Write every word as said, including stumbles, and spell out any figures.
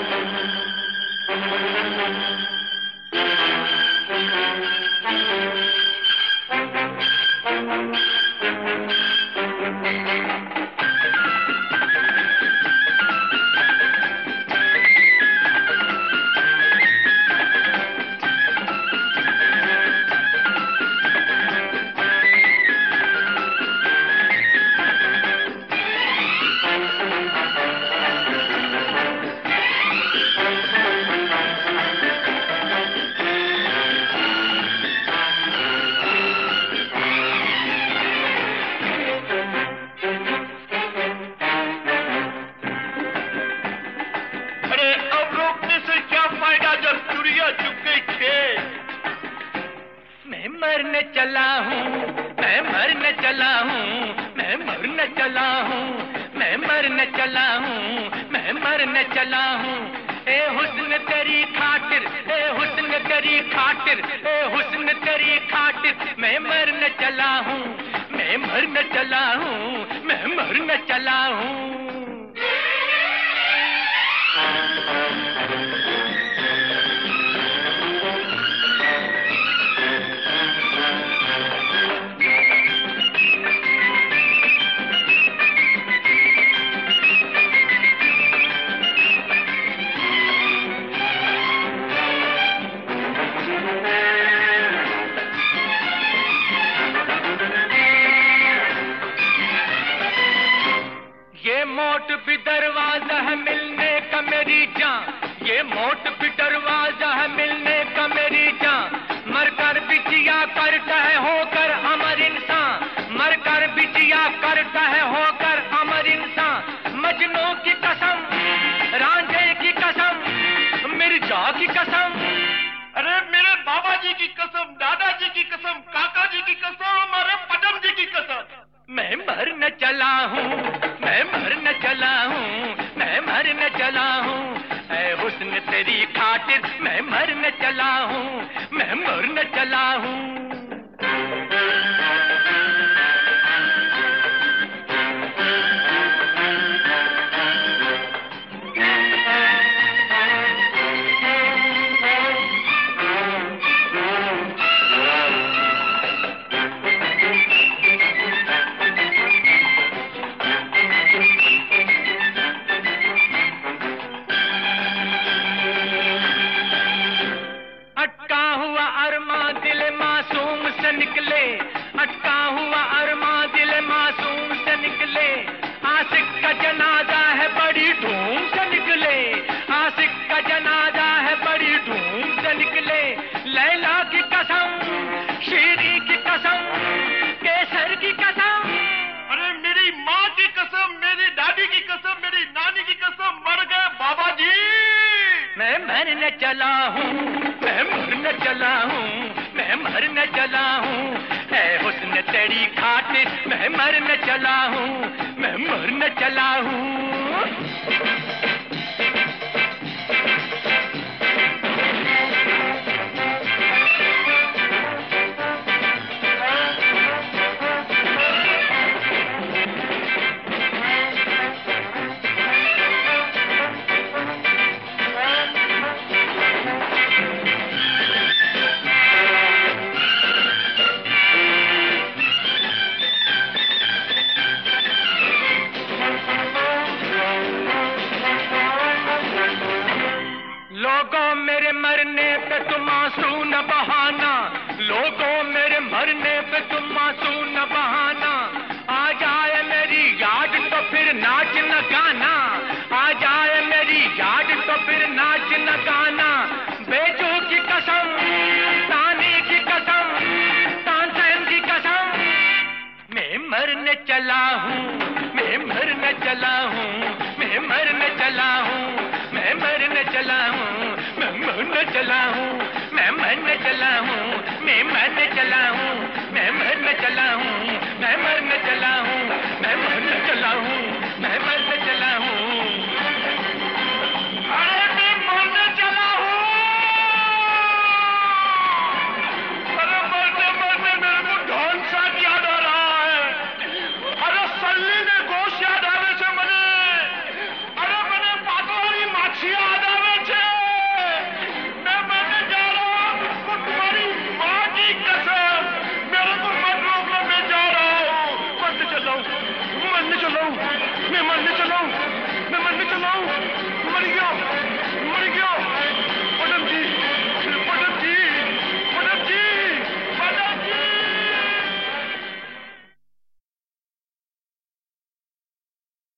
मरने चला हूँ, मैं मरने चला हूँ, मैं मरने चला हूँ, मैं मरने चला हूँ, मैं मरने चला हूँ। ए हुस्न तेरी खातिर, ए हुस्न तेरी खातिर, ए हुस्न तेरी खातिर, मैं मरने चला हूँ, मैं मरने चला हूँ, मैं मरने चला हूँ। ये मोट भी दरवाजा है मिलने का मेरी जान, ये मोट भी दरवाजा है मिलने का मेरी जान। मरकर भी जिया करता है होकर अमर इंसान, मरकर भी जिया करता है होकर अमर इंसान। मजनू की कसम, रांझे की कसम, मिर्जा की कसम, अरे मेरे बाबा जी की कसम, दादाजी की कसम, काका जी की कसम, अरे पदम जी की कसम, मैं मरने चला हूँ, मैं मरने चला हूँ, मैं मरने चला हूँ। ऐ हुस्न तेरी खातिर मैं मरने चला हूँ, मैं मरने चला हूँ। अटका हुआ अरमा दिल मासूम से निकले, अटका हुआ अरमा दिल मासूम से निकले। आशिक का जनाजा है बड़ी धूम से निकले, आशिक का जनाजा है बड़ी धूम से निकले। लैला की कसम, शीरी की कसम, केसर की कसम, अरे मेरी माँ की कसम, मेरी दादी की कसम, मेरी नानी की कसम, मर गए बाबा जी। मैं मरने चला हूँ, मैं मरने चला हूँ, मैं मरने चला हूँ। ऐ हुस्न तेरी खातिर मैं मरने चला हूँ, मैं मरने चला हूँ। लोगों मेरे मरने पे तुम आंसू न बहाना, लोगों मेरे मरने पे तुम आंसू न बहाना। आ जाए मेरी याद तो फिर नाच न गाना, आ जाए मेरी याद तो फिर नाच न गाना। बेजू की कसम, तानी की कसम, तानसेन की कसम, मैं मरने चला हूँ, मैं मरने चला हूँ, मैं मरने चला हूँ, मैं मरने चला हूँ, मैं मरने चला हूँ, मैं